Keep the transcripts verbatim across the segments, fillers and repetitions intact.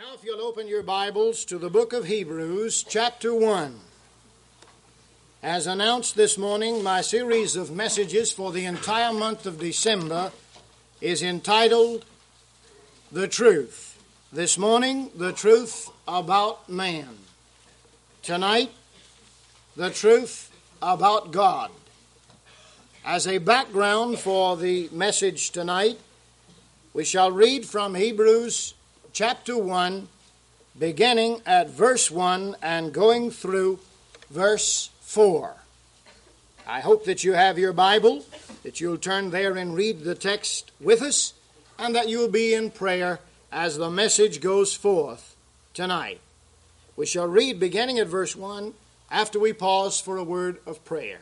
Now, if you'll open your Bibles to the book of Hebrews, chapter one. As announced this morning, my series of messages for the entire month of December is entitled, The Truth. This morning, the truth about man. Tonight, the truth about God. As a background for the message tonight, we shall read from Hebrews chapter one, beginning at verse one and going through verse four. I hope that you have your Bible, that you'll turn there and read the text with us, and that you'll be in prayer as the message goes forth tonight. We shall read beginning at verse one after we pause for a word of prayer.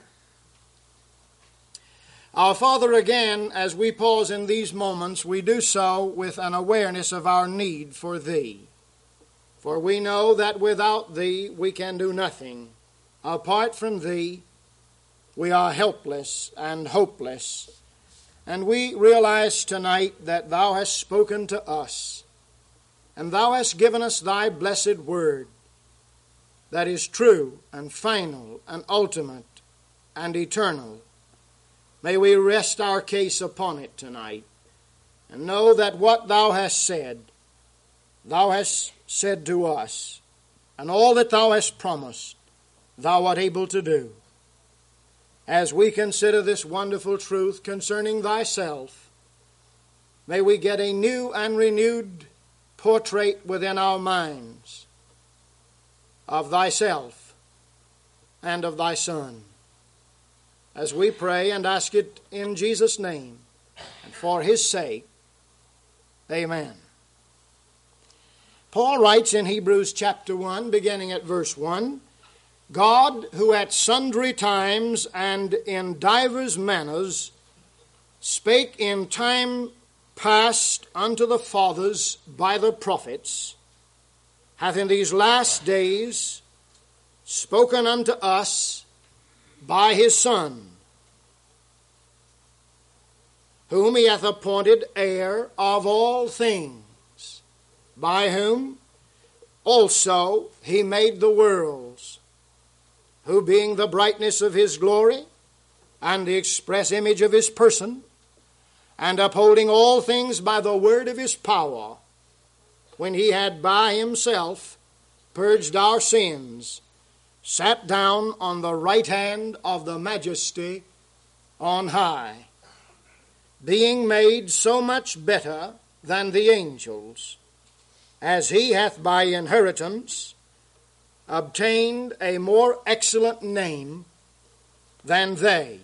Our Father, again, as we pause in these moments, we do so with an awareness of our need for Thee. For we know that without Thee we can do nothing. Apart from Thee, we are helpless and hopeless. And we realize tonight that Thou hast spoken to us, and Thou hast given us Thy blessed word that is true and final and ultimate and eternal. May we rest our case upon it tonight and know that what Thou hast said, Thou hast said to us, and all that Thou hast promised, Thou art able to do. As we consider this wonderful truth concerning Thyself, may we get a new and renewed portrait within our minds of Thyself and of Thy Son. As we pray and ask it in Jesus' name and for His sake, amen. Paul writes in Hebrews chapter one, beginning at verse one, God, who at sundry times and in divers manners spake in time past unto the fathers by the prophets, hath in these last days spoken unto us by His Son, whom He hath appointed heir of all things, by whom also He made the worlds, who being the brightness of His glory and the express image of His person, and upholding all things by the word of His power, when He had by Himself purged our sins, sat down on the right hand of the Majesty on high, being made so much better than the angels, as He hath by inheritance obtained a more excellent name than they.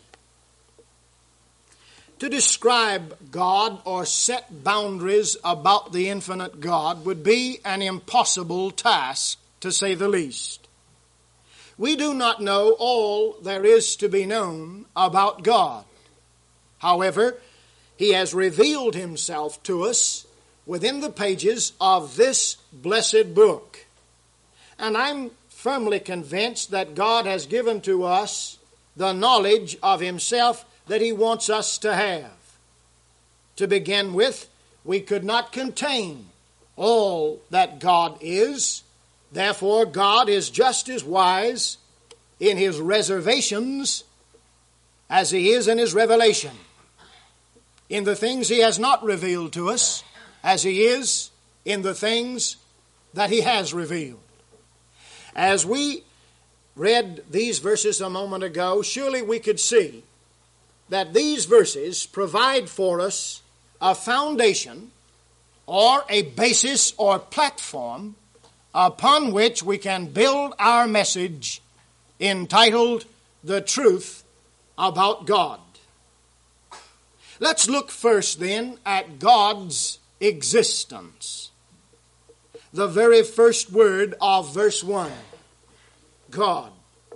To describe God or set boundaries about the infinite God would be an impossible task, to say the least. We do not know all there is to be known about God. However, He has revealed Himself to us within the pages of this blessed book. And I'm firmly convinced that God has given to us the knowledge of Himself that He wants us to have. To begin with, we could not contain all that God is. Therefore, God is just as wise in His reservations as He is in His revelation. In the things He has not revealed to us, as He is in the things that He has revealed. As we read these verses a moment ago, surely we could see that these verses provide for us a foundation or a basis or platform upon which we can build our message entitled, The Truth About God. Let's look first then at God's existence. The very first word of verse one, God.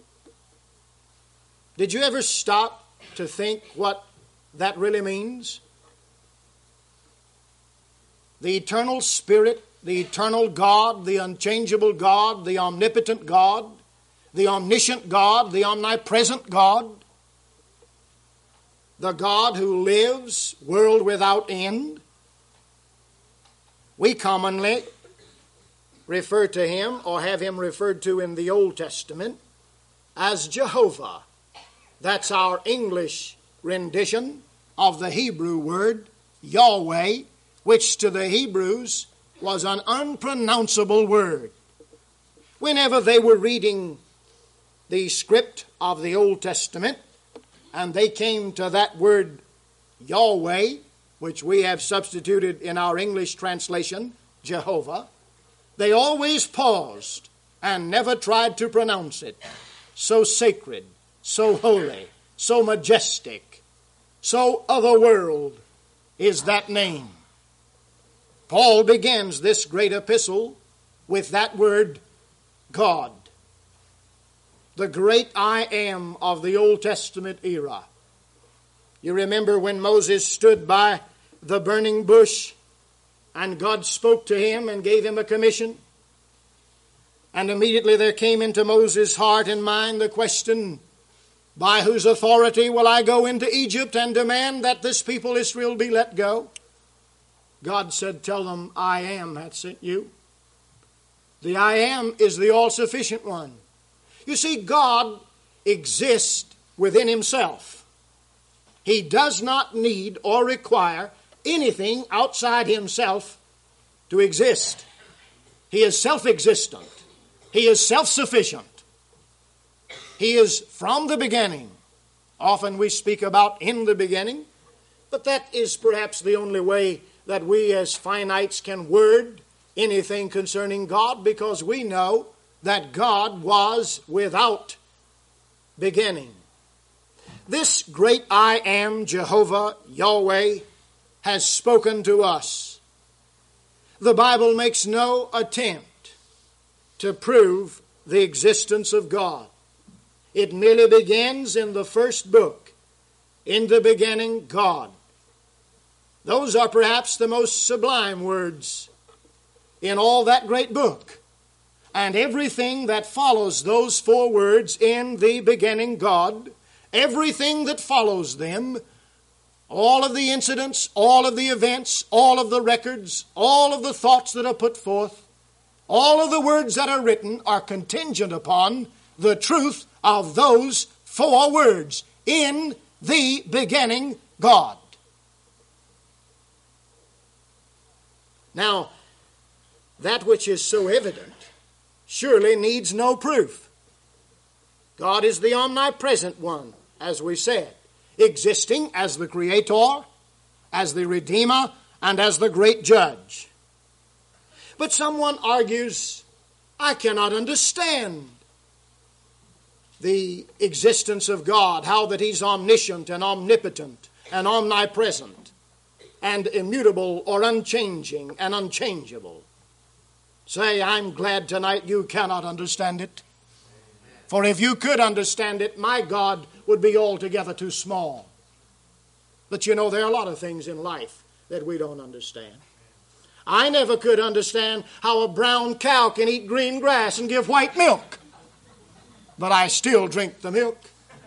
Did you ever stop to think what that really means? The eternal Spirit, the eternal God, the unchangeable God, the omnipotent God, the omniscient God, the omnipresent God, the God who lives, world without end. We commonly refer to him or have him referred to in the Old Testament as Jehovah. That's our English rendition of the Hebrew word Yahweh, which to the Hebrews was an unpronounceable word. Whenever they were reading the script of the Old Testament and they came to that word Yahweh, which we have substituted in our English translation, Jehovah, they always paused and never tried to pronounce it. So sacred, so holy, so majestic, so otherworld is that name. Paul begins this great epistle with that word, God. The great I Am of the Old Testament era. You remember when Moses stood by the burning bush and God spoke to him and gave him a commission? And immediately there came into Moses' heart and mind the question, by whose authority will I go into Egypt and demand that this people Israel be let go? God said, tell them, I Am hath sent you. The I Am is the all-sufficient one. You see, God exists within himself. He does not need or require anything outside himself to exist. He is self-existent. He is self-sufficient. He is from the beginning. Often we speak about in the beginning, but that is perhaps the only way that we as finites can word anything concerning God, because we know that God was without beginning. This great I Am, Jehovah, Yahweh, has spoken to us. The Bible makes no attempt to prove the existence of God. It merely begins in the first book, in the beginning, God. Those are perhaps the most sublime words in all that great book. And everything that follows those four words, in the beginning, God, everything that follows them, all of the incidents, all of the events, all of the records, all of the thoughts that are put forth, all of the words that are written are contingent upon the truth of those four words, in the beginning, God. Now, that which is so evident surely needs no proof. God is the omnipresent one, as we said, existing as the Creator, as the Redeemer, and as the great Judge. But someone argues, I cannot understand the existence of God, how that He's omniscient and omnipotent and omnipresent and immutable or unchanging and unchangeable. Say, I'm glad tonight you cannot understand it. For if you could understand it, my God would be altogether too small. But you know, there are a lot of things in life that we don't understand. I never could understand how a brown cow can eat green grass and give white milk. But I still drink the milk.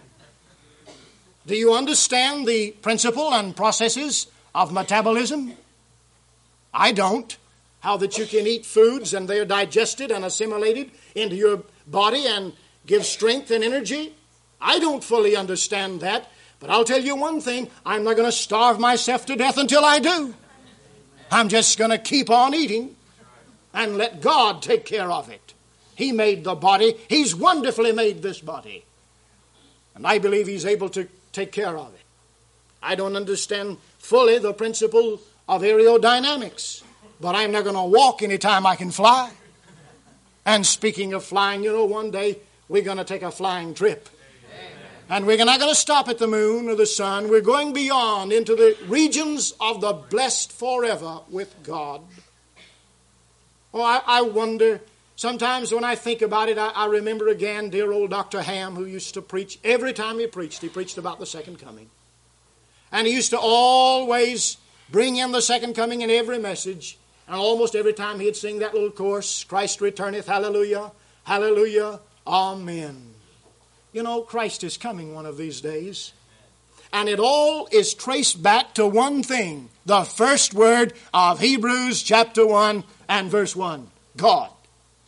Do you understand the principle and processes of metabolism? I don't. How that you can eat foods and they're digested and assimilated into your body and give strength and energy. I don't fully understand that. But I'll tell you one thing, I'm not going to starve myself to death until I do. I'm just going to keep on eating and let God take care of it. He made the body. He's wonderfully made this body. And I believe He's able to take care of it. I don't understand fully the principle of aerodynamics, but I'm not going to walk anytime I can fly. And speaking of flying, you know, one day we're going to take a flying trip. And we're not going to stop at the moon or the sun. We're going beyond into the regions of the blessed forever with God. Oh, I, I wonder, sometimes when I think about it, I, I remember again dear old Doctor Ham, who used to preach. Every time he preached, he preached about the second coming. And he used to always bring in the second coming in every message. And almost every time he'd sing that little chorus, Christ returneth, hallelujah, hallelujah, amen. You know, Christ is coming one of these days. And it all is traced back to one thing. The first word of Hebrews chapter one and verse one. God.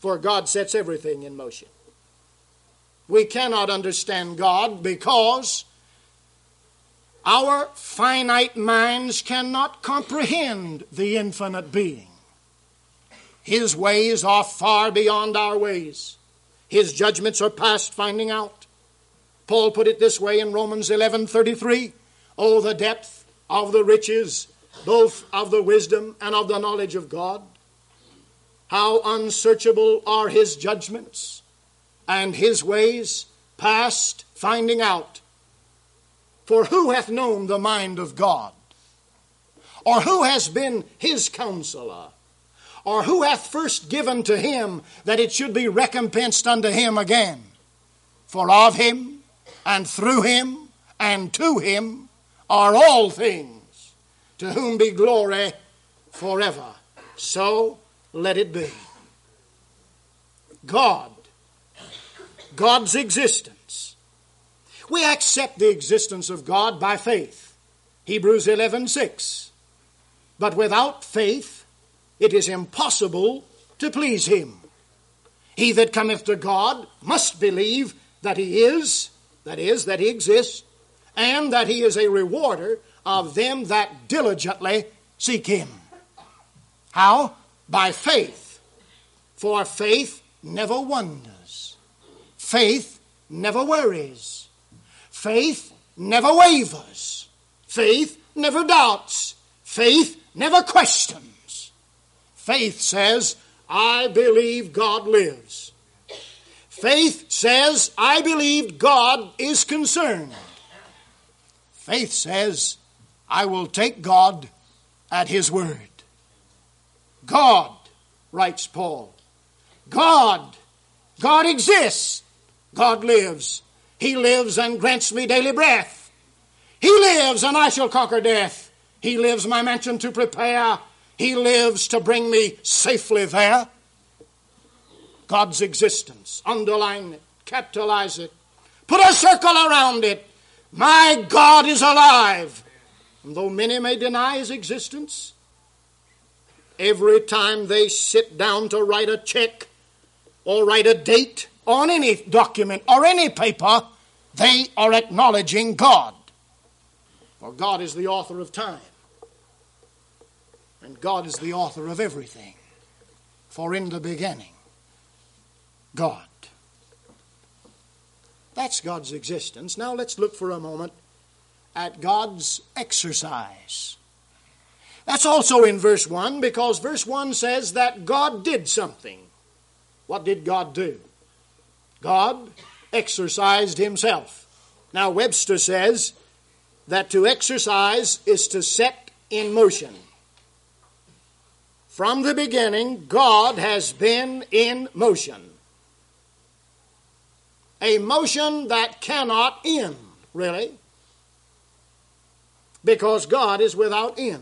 for God sets everything in motion. We cannot understand God because our finite minds cannot comprehend the infinite being. His ways are far beyond our ways. His judgments are past finding out. Paul put it this way in Romans eleven thirty-three. Oh, the depth of the riches, both of the wisdom and of the knowledge of God. How unsearchable are his judgments, and his ways past finding out. For who hath known the mind of God? Or who has been his counselor? Or who hath first given to him that it should be recompensed unto him again? For of him, and through him, and to him are all things, to whom be glory forever. So let it be. God, God's existence. We accept the existence of God by faith. Hebrews eleven six. But without faith, it is impossible to please him. He that cometh to God must believe that he is, that is, that he exists, and that he is a rewarder of them that diligently seek him. How? By faith. For faith never wonders. Faith never worries. Faith never wavers. Faith never doubts. Faith never questions. Faith says, I believe God lives. Faith says, I believe God is concerned. Faith says, I will take God at his word. God, writes Paul, God, God exists. God lives. He lives and grants me daily breath. He lives and I shall conquer death. He lives my mansion to prepare. He lives to bring me safely there. God's existence. Underline it. Capitalize it. Put a circle around it. My God is alive. And though many may deny his existence, every time they sit down to write a check or write a date on any document or any paper, they are acknowledging God. For God is the author of time. And God is the author of everything. For in the beginning, God. That's God's existence. Now let's look for a moment at God's exercise. That's also in verse one, because verse one says that God did something. What did God do? God exercised himself. Now Webster says that to exercise is to set in motion. From the beginning, God has been in motion. A motion that cannot end, really, because God is without end.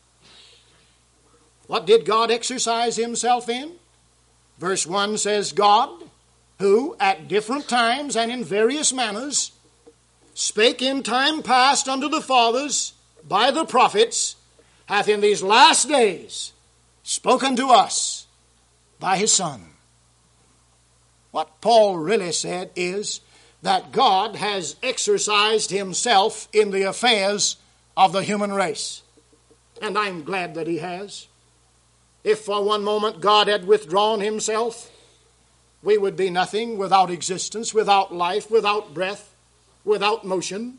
What did God exercise himself in? Verse one says, God, who at different times and in various manners spake in time past unto the fathers by the prophets, hath in these last days spoken to us by his Son. What Paul really said is that God has exercised himself in the affairs of the human race. And I'm glad that he has. If for one moment God had withdrawn himself, we would be nothing, without existence, without life, without breath, without motion.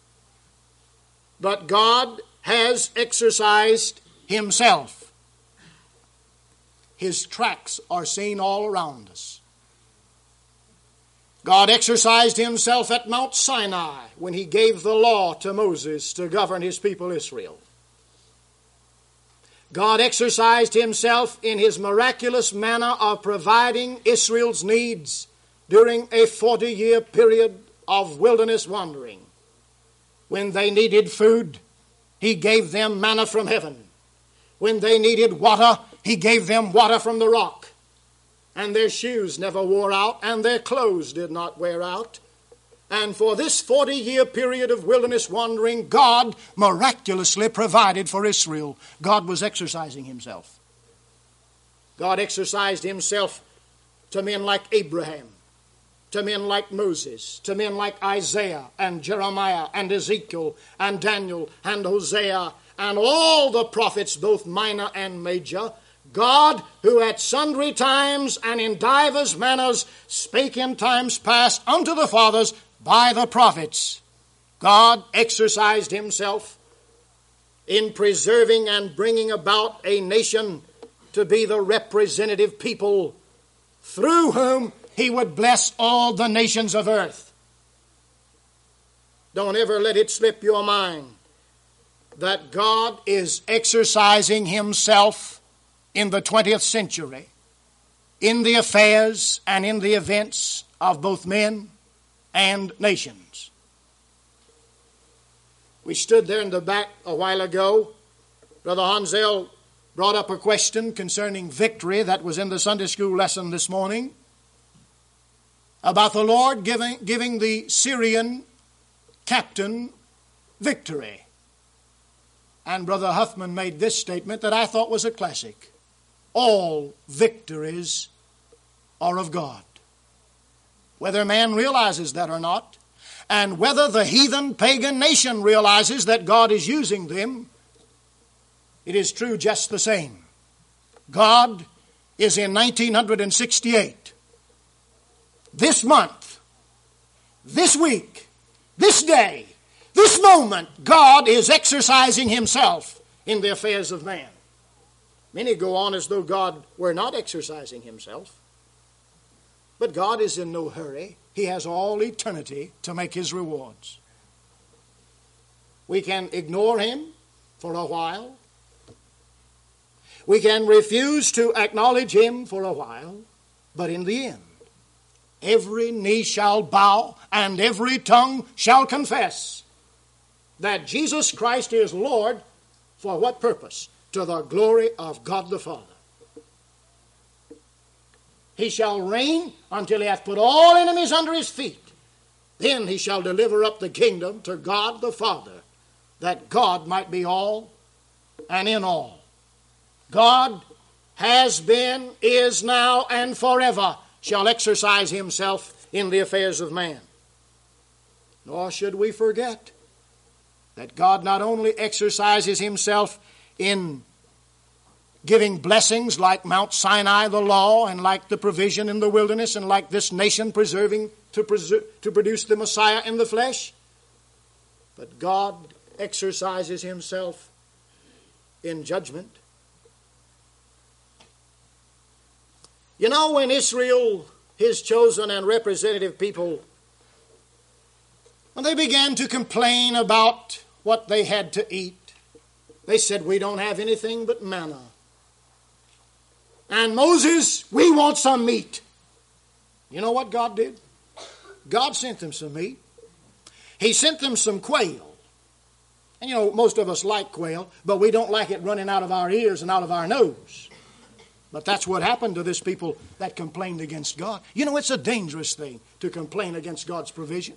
But God has exercised himself. His tracks are seen all around us. God exercised himself at Mount Sinai when he gave the law to Moses to govern his people Israel. God exercised himself in his miraculous manner of providing Israel's needs during a forty-year period of wilderness wandering. When they needed food, he gave them manna from heaven. When they needed water, he gave them water from the rock. And their shoes never wore out, and their clothes did not wear out. And for this forty-year period of wilderness wandering, God miraculously provided for Israel. God was exercising himself. God exercised himself to men like Abraham, to men like Moses, to men like Isaiah and Jeremiah and Ezekiel and Daniel and Hosea and all the prophets, both minor and major, God, who at sundry times and in divers manners spake in times past unto the fathers by the prophets, God exercised himself in preserving and bringing about a nation to be the representative people through whom he would bless all the nations of earth. Don't ever let it slip your mind that God is exercising himself in the twentieth century in the affairs and in the events of both men and nations. We stood there in the back a while ago. Brother Hansel brought up a question concerning victory that was in the Sunday school lesson this morning, about the Lord giving, giving the Syrian captain victory. And Brother Huffman made this statement that I thought was a classic. All victories are of God. Whether man realizes that or not, and whether the heathen pagan nation realizes that God is using them, it is true just the same. God is in nineteen sixty-eight. This month, this week, this day, this moment, God is exercising himself in the affairs of man. Many go on as though God were not exercising himself. But God is in no hurry. He has all eternity to make his rewards. We can ignore him for a while. We can refuse to acknowledge him for a while. But in the end, every knee shall bow and every tongue shall confess that Jesus Christ is Lord. For what purpose? To the glory of God the Father. He shall reign until he hath put all enemies under his feet. Then he shall deliver up the kingdom to God the Father, that God might be all and in all. God has been, is now, and forever shall exercise himself in the affairs of man. Nor should we forget that God not only exercises himself in giving blessings like Mount Sinai, the law, and like the provision in the wilderness, and like this nation preserving to, preser- to produce the Messiah in the flesh. But God exercises himself in judgment. You know, when Israel, his chosen and representative people, when they began to complain about what they had to eat, they said, we don't have anything but manna. And Moses, we want some meat. You know what God did? God sent them some meat. He sent them some quail. And you know, most of us like quail, but we don't like it running out of our ears and out of our nose. But that's what happened to this people that complained against God. You know, it's a dangerous thing to complain against God's provision.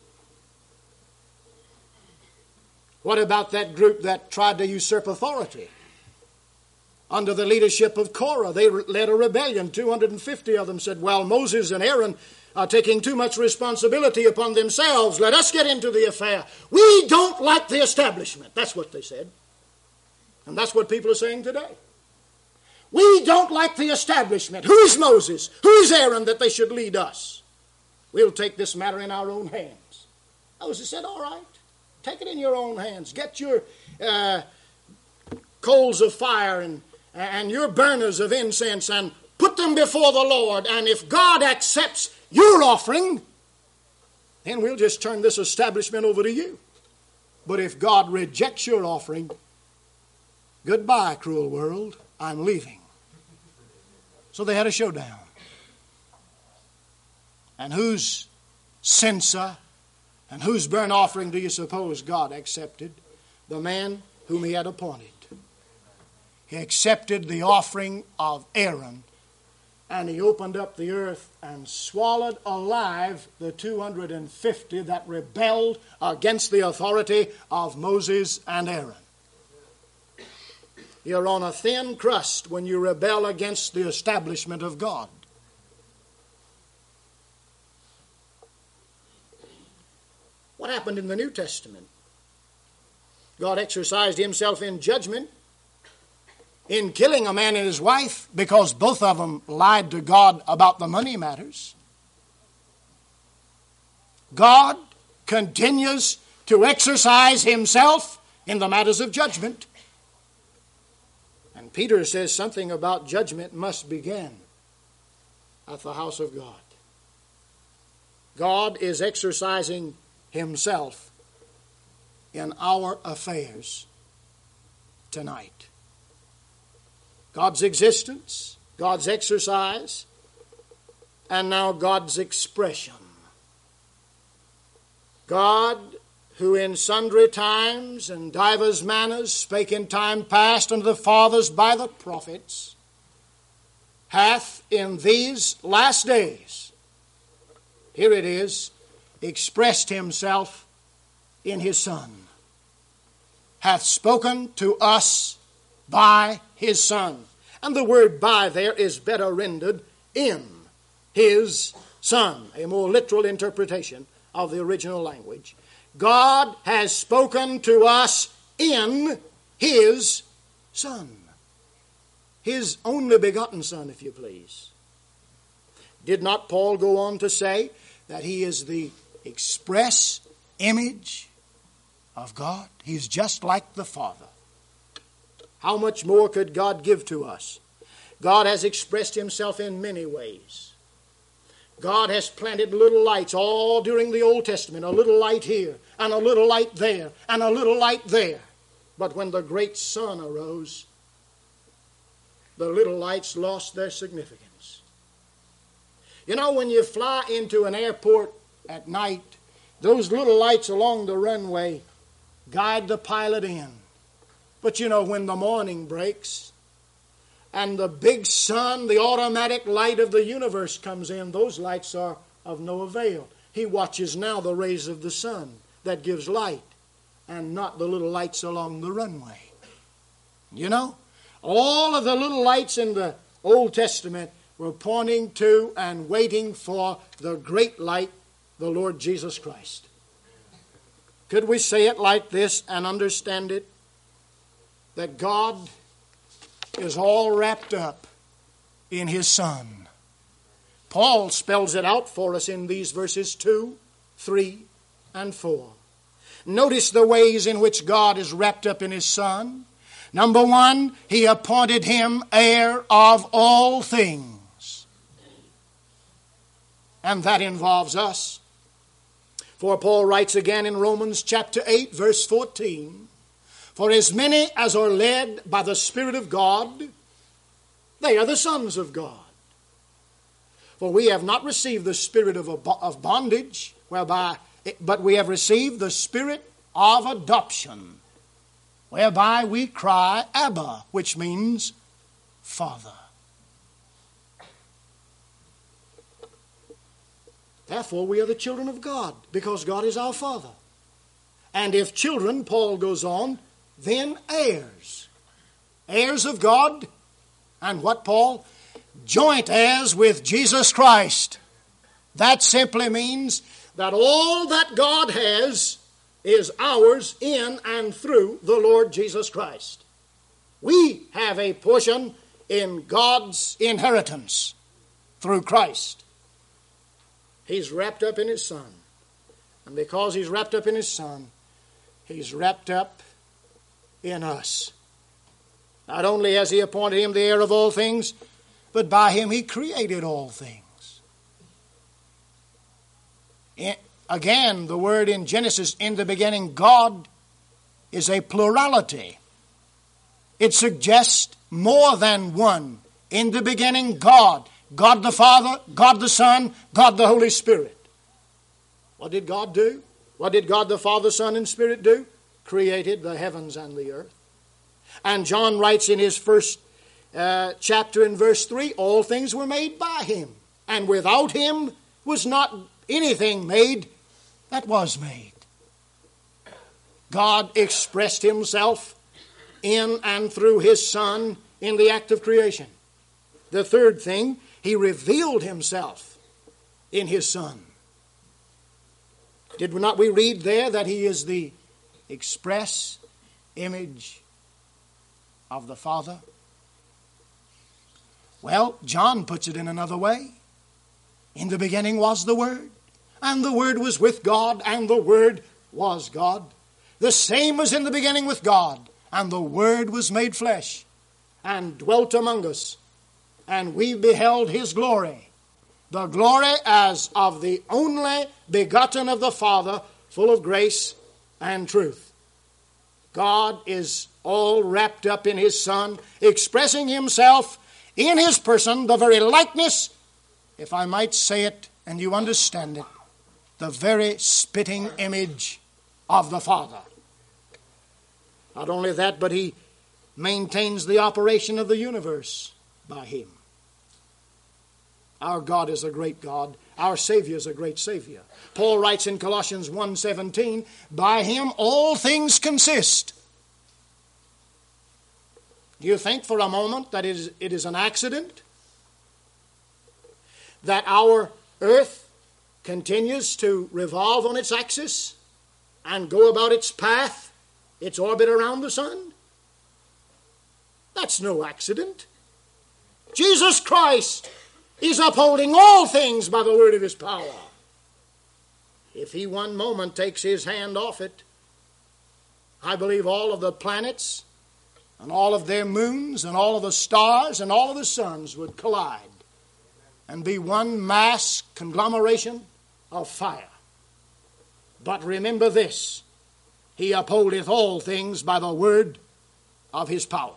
What about that group that tried to usurp authority? Under the leadership of Korah, they led a rebellion. two hundred fifty of them said, well, Moses and Aaron are taking too much responsibility upon themselves. Let us get into the affair. We don't like the establishment. That's what they said. And that's what people are saying today. We don't like the establishment. Who is Moses? Who is Aaron that they should lead us? We'll take this matter in our own hands. Moses said, all right, take it in your own hands. Get your uh, coals of fire and and your burners of incense, and put them before the Lord. And if God accepts your offering, then we'll just turn this establishment over to you. But if God rejects your offering, goodbye, cruel world, I'm leaving. So they had a showdown. And whose censer and whose burnt offering do you suppose God accepted? The man whom he had appointed. He accepted the offering of Aaron, and he opened up the earth and swallowed alive the two hundred fifty that rebelled against the authority of Moses and Aaron. You're on a thin crust when you rebel against the establishment of God. What happened in the New Testament? God exercised himself in judgment in killing a man and his wife because both of them lied to God about the money matters. God continues to exercise himself in the matters of judgment. And Peter says something about judgment must begin at the house of God. God is exercising himself in our affairs tonight. God's existence, God's exercise, and now God's expression. God, who in sundry times and divers manners spake in time past unto the fathers by the prophets, hath in these last days, here it is, expressed himself in his Son, hath spoken to us by his Son. And the word by there is better rendered in his Son, a more literal interpretation of the original language. God has spoken to us in his Son, his only begotten Son, if you please. Did not Paul go on to say that he is the express image of God? He's just like the Father. How much more could God give to us? God has expressed himself in many ways. God has planted little lights all during the Old Testament, a little light here, and a little light there, and a little light there. But when the great sun arose, the little lights lost their significance. You know, when you fly into an airport at night, those little lights along the runway guide the pilot in. But you know, when the morning breaks and the big sun, the automatic light of the universe comes in, those lights are of no avail. He watches now the rays of the sun that gives light and not the little lights along the runway. You know, all of the little lights in the Old Testament were pointing to and waiting for the great light, the Lord Jesus Christ. Could we say it like this and understand it? That God is all wrapped up in his Son. Paul spells it out for us in these verses two, three, and four. Notice the ways in which God is wrapped up in his Son. Number one, he appointed him heir of all things. And that involves us. For Paul writes again in Romans chapter eight, verse fourteen, for as many as are led by the Spirit of God, they are the sons of God. For we have not received the spirit of, of bondage, whereby, but we have received the spirit of adoption, whereby we cry, Abba, which means Father. Therefore, we are the children of God, because God is our Father. And if children, Paul goes on, then heirs. Heirs of God. And what, Paul? Joint heirs with Jesus Christ. That simply means that all that God has is ours in and through the Lord Jesus Christ. We have a portion in God's inheritance through Christ. He's wrapped up in his Son. And because he's wrapped up in his Son, he's wrapped up in us. Not only has he appointed him the heir of all things, but by him he created all things. In, again, the word in Genesis, in the beginning, God, is a plurality. It suggests more than one. In the beginning, God. God the Father, God the Son, God the Holy Spirit. What did God do? What did God the Father, Son, and Spirit do? Created the heavens and the earth. And John writes in his first uh, chapter in verse three, all things were made by him, and without him was not anything made that was made. God expressed himself in and through his Son in the act of creation. The third thing, he revealed himself in his Son. Did not we read there that he is the express image of the Father? Well, John puts it in another way. In the beginning was the Word, and the Word was with God, and the Word was God. The same was in the beginning with God, and the Word was made flesh, and dwelt among us, and we beheld his glory, the glory as of the only begotten of the Father, full of grace and truth. God is all wrapped up in his Son, expressing himself in his person, the very likeness, if I might say it and you understand it, the very spitting image of the Father. Not only that, but he maintains the operation of the universe by him. Our God is a great God. Our Savior is a great Savior. Paul writes in Colossians one seventeen, by him all things consist. Do you think for a moment that it is, it is an accident that our earth continues to revolve on its axis and go about its path, its orbit around the sun? That's no accident. Jesus Christ is upholding all things by the word of his power. If he one moment takes his hand off it, I believe all of the planets and all of their moons and all of the stars and all of the suns would collide and be one mass conglomeration of fire. But remember this, he upholdeth all things by the word of his power.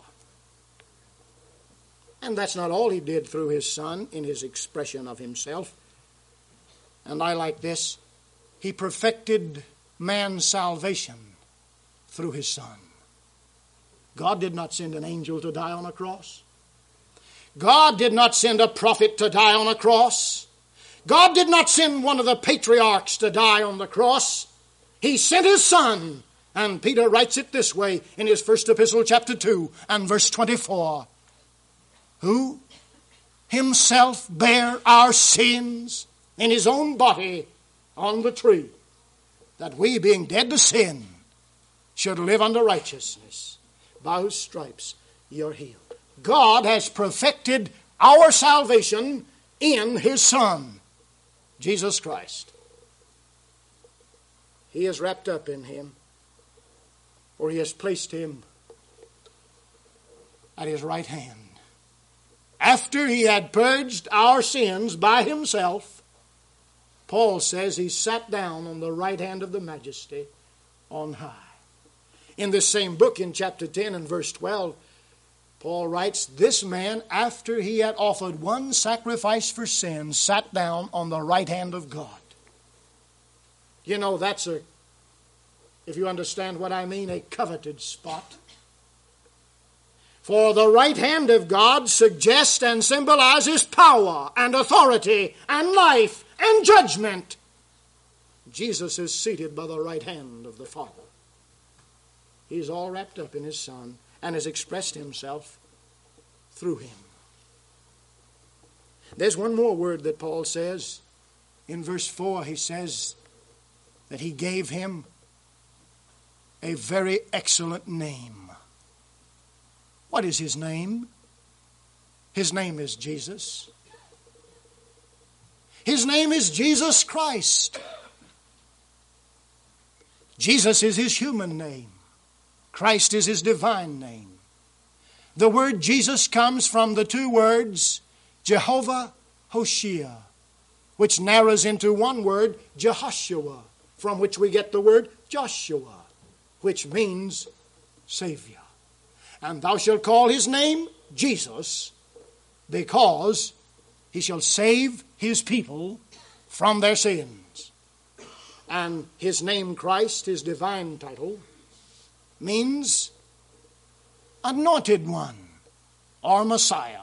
And that's not all he did through his Son in his expression of himself. And I like this. He perfected man's salvation through his Son. God did not send an angel to die on a cross. God did not send a prophet to die on a cross. God did not send one of the patriarchs to die on the cross. He sent his Son. And Peter writes it this way in his first epistle, chapter two, and verse twenty-four. Who himself bare our sins in his own body on the tree, that we, being dead to sin, should live unto righteousness, by whose stripes ye are healed. God has perfected our salvation in his Son, Jesus Christ. He is wrapped up in him, or he has placed him at his right hand. After he had purged our sins by himself, Paul says he sat down on the right hand of the Majesty on high. In this same book, in chapter ten and verse twelve, Paul writes, this man, after he had offered one sacrifice for sin, sat down on the right hand of God. You know, that's a, if you understand what I mean, a coveted spot. For the right hand of God suggests and symbolizes power and authority and life and judgment. Jesus is seated by the right hand of the Father. He's all wrapped up in his Son and has expressed himself through him. There's one more word that Paul says. In verse four, he says that he gave him a very excellent name. What is his name? His name is Jesus. His name is Jesus Christ. Jesus is his human name. Christ is his divine name. The word Jesus comes from the two words Jehovah Hoshea, which narrows into one word, Jehoshua, from which we get the word Joshua, which means Savior. And thou shalt call his name Jesus, because he shall save his people from their sins. And his name Christ, his divine title, means anointed one or Messiah.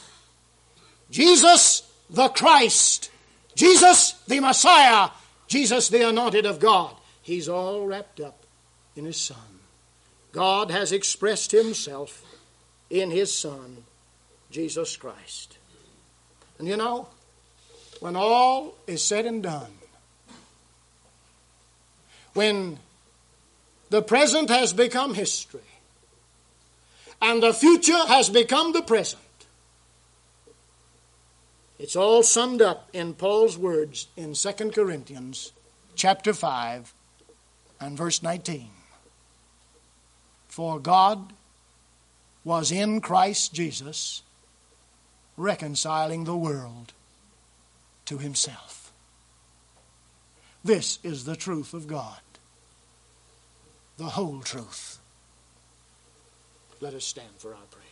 Jesus the Christ, Jesus the Messiah, Jesus the anointed of God. He's all wrapped up in his Son. God has expressed himself in his Son, Jesus Christ. And you know, when all is said and done, when the present has become history and the future has become the present, it's all summed up in Paul's words in Second Corinthians chapter five and verse nineteen. For God was in Christ Jesus reconciling the world to himself. This is the truth of God, the whole truth. Let us stand for our prayer.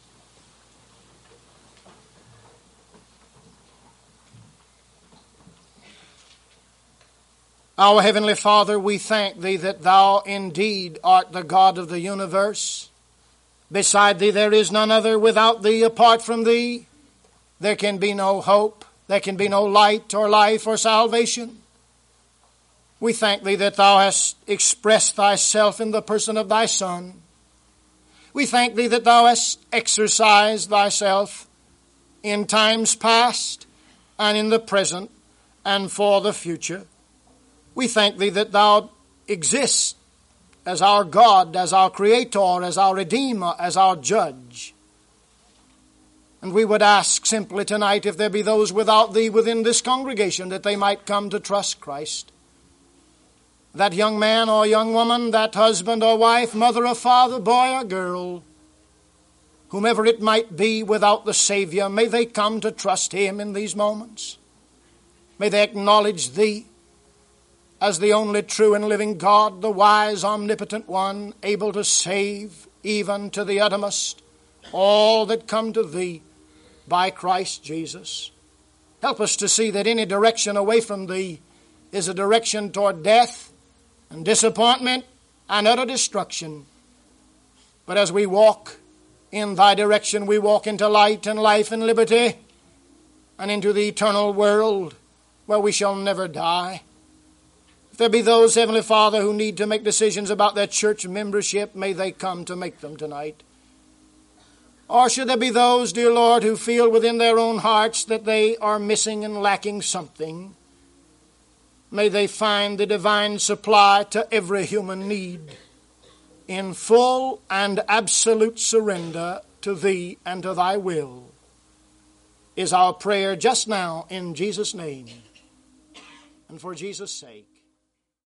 Our Heavenly Father, we thank Thee that Thou indeed art the God of the universe. Beside Thee there is none other. Without Thee, apart from Thee, there can be no hope. There can be no light or life or salvation. We thank Thee that Thou hast expressed Thyself in the person of Thy Son. We thank Thee that Thou hast exercised Thyself in times past and in the present and for the future. We thank Thee that Thou exists as our God, as our Creator, as our Redeemer, as our Judge. And we would ask simply tonight, if there be those without Thee within this congregation, that they might come to trust Christ. That young man or young woman, that husband or wife, mother or father, boy or girl, whomever it might be without the Savior, may they come to trust Him in these moments. May they acknowledge Thee as the only true and living God, the wise, omnipotent one, able to save even to the uttermost all that come to Thee by Christ Jesus. Help us to see that any direction away from Thee is a direction toward death and disappointment and utter destruction. But as we walk in Thy direction, we walk into light and life and liberty and into the eternal world where we shall never die. If there be those, Heavenly Father, who need to make decisions about their church membership, may they come to make them tonight. Or should there be those, dear Lord, who feel within their own hearts that they are missing and lacking something, may they find the divine supply to every human need in full and absolute surrender to Thee and to Thy will, is our prayer just now in Jesus' name and for Jesus' sake.